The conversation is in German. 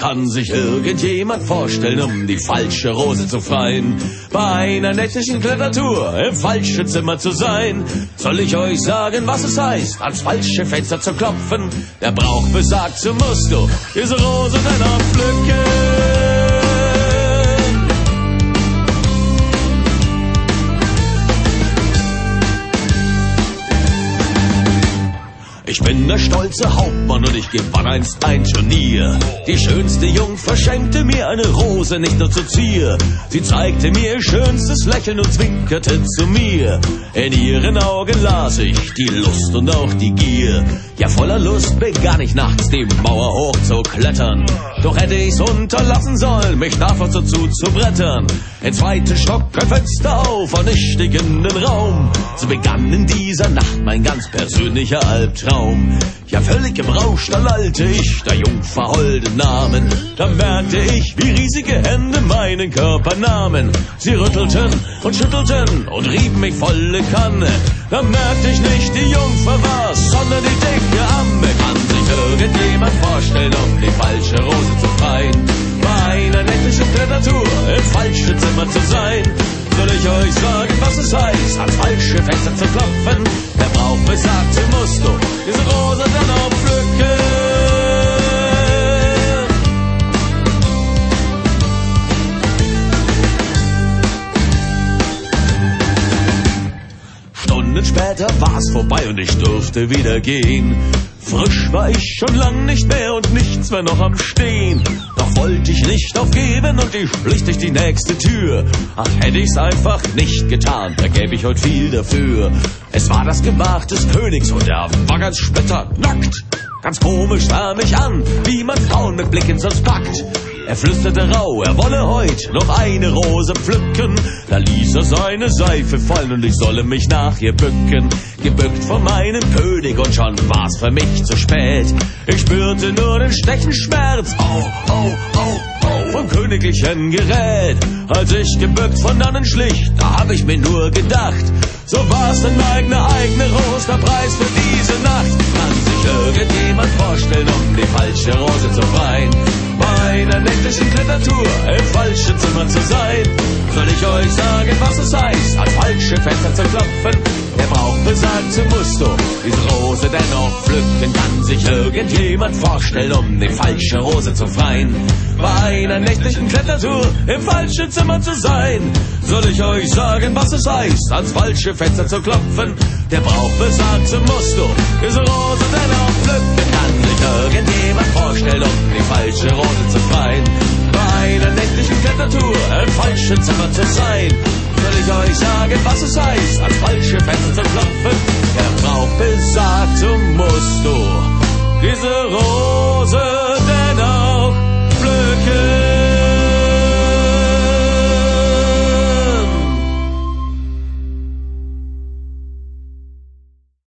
Kann sich irgendjemand vorstellen, um die falsche Rose zu freien, bei einer nächtlichen Klettertour im falschen Zimmer zu sein? Soll ich euch sagen, was es heißt, ans falsche Fenster zu klopfen? Der Brauch besagt, so musst du diese Rose dennoch pflücken. Ich bin der stolze Hauptmann und ich gewann einst ein Turnier. Die schönste Jungfer schenkte mir eine Rose, nicht nur zur Zier. Sie zeigte mir ihr schönstes Lächeln und zwinkerte zu mir. In ihren Augen las ich die Lust und auch die Gier. Ja, voller Lust begann ich nachts die Mauer hoch zu klettern. Doch hätte ich's unterlassen sollen, mich davor dazu zu brettern. Im zweiten Stock ein Fenster auf, ernichtigenden Raum. So begann in dieser Nacht mein ganz persönlicher Albtraum. Ja, völlig berauscht, da lallte ich der Jungfer holden Namen. Da merkte ich, wie riesige Hände meinen Körper nahmen. Sie rüttelten und schüttelten und rieben mich volle Kanne. Da merkte ich nicht, die Jungfer war's, sondern die dicke Amme. Kann sich irgendjemand vorstellen, um die falsche Rose zu freien, bei einer nächtlichen Klettertour im falschen Zimmer zu sein? Soll ich euch sagen, was es heißt, ans falsche Fenster zu klopfen? Der Brauch besagt, so musst du diese Rose dennoch pflücken. Stunden später war's vorbei und ich durfte wieder gehen. Frisch war ich schon lang nicht mehr und nichts war noch am Stehen. Doch wollte ich nicht aufgeben und ich schlich durch die nächste Tür. Ach, hätte ich's einfach nicht getan, da gäbe ich heute viel dafür. Es war das Gemach des Königs und er war ganz splitternackt. Ganz komisch sah mich an, wie man Frauen mit Blicken sonst packt. Er flüsterte rau, er wolle heut noch eine Rose pflücken. Da ließ er seine Seife fallen und ich solle mich nach ihr bücken. Gebückt vor meinem König und schon war's für mich zu spät. Ich spürte nur den Stechenschmerz, au, au, au, au, vom königlichen Gerät. Als ich gebückt von dannen schlich, da hab ich mir nur gedacht, so war's denn eigene Rose, der Preis für diese Nacht. Kann sich irgendjemand vorstellen, um die falsche Rose zu freien, bei einer nächtlichen Klettertour im falschen Zimmer zu sein? Soll ich euch sagen, was es heißt, ans falsche Fenster zu klopfen? Der Brauch besagt, so musst du diese Rose dennoch pflücken. Kann sich irgendjemand vorstellen, um die falsche Rose zu freien, bei einer nächtlichen Klettertour im falschen Zimmer zu sein? Soll ich euch sagen, was es heißt, ans falsche Fenster zu klopfen? Der Brauch besagt, so musst du diese Rose dennoch pflücken. Kann sich irgendjemand vorstellen, um die falsche Rose zu freien, bei einer nächtlichen Klettertour im falschen Zimmer zu sein? Soll ich euch sagen, was es heißt, ans falsche Fenster zu klopfen? Der Brauch besagt, so